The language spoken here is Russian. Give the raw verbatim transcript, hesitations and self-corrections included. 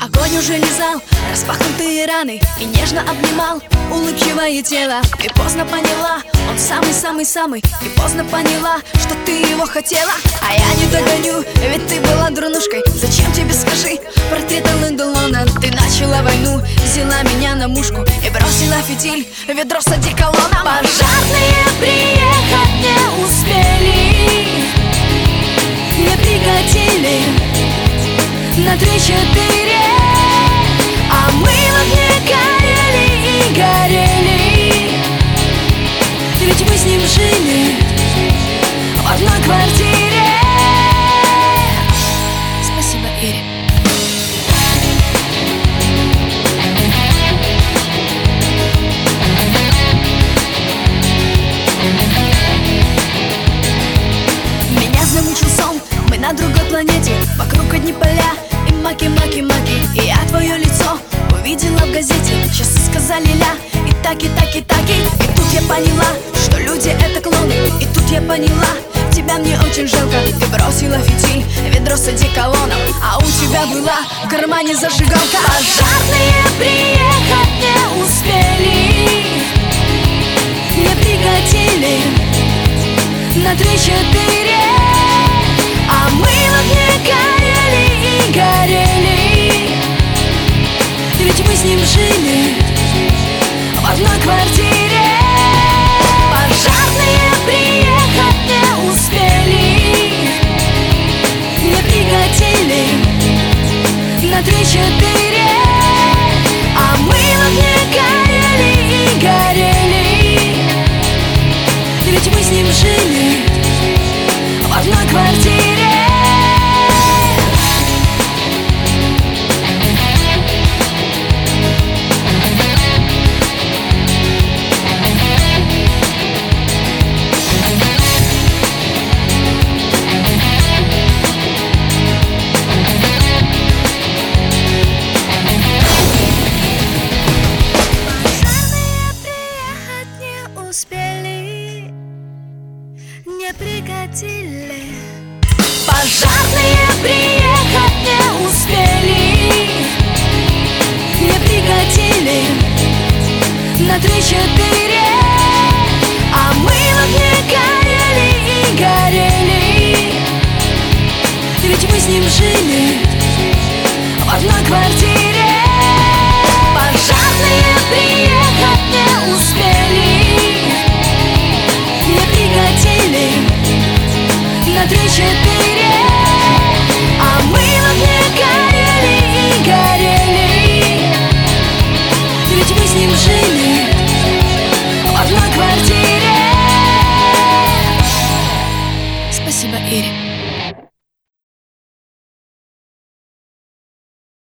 Огонь уже лизал распахнутые раны и нежно обнимал улыбчивое тело. Ты поздно поняла, он самый-самый-самый. И поздно поняла, что ты его хотела. А я не догоню, ведь ты была дурнушкой. Зачем тебе, скажи, портрет Ален Делона? Ты начала войну, взяла меня на мушку и бросила фитиль, ведро с одеколоном. Пожарные приехать не успели, не прикатили на три-четыре, а мы в огне горели и горели. Ведь мы с ним жили в одной квартире. Спасибо, Ире. Меня замучил сон, мы на другой планете. Вокруг одни поля и маки-маки-маки. И я твое лицо увидела в газете. Часы сказали ля, и так, и так, и так, и. И тут я поняла, что люди это клоны. И тут я поняла, тебя мне очень жалко. Ты бросила фитиль, ведро с одеколоном, а у тебя была в кармане зажигалка. Пожарные приехать не успели, не прикатили на три-четыре, а мы в огне горели и горели. Ведь мы с ним жили в одной квартире. Пожарные приехать не успели, не прикатили на три-четыре, а мы в огне горели и горели. Ведь мы с ним жили в одной квартире. Успели, не прикатили. Пожарные приехать не успели, не прикатили на три-четыре, а мы в огне горели и горели. Ведь мы с ним жили в одной квартире. Пожар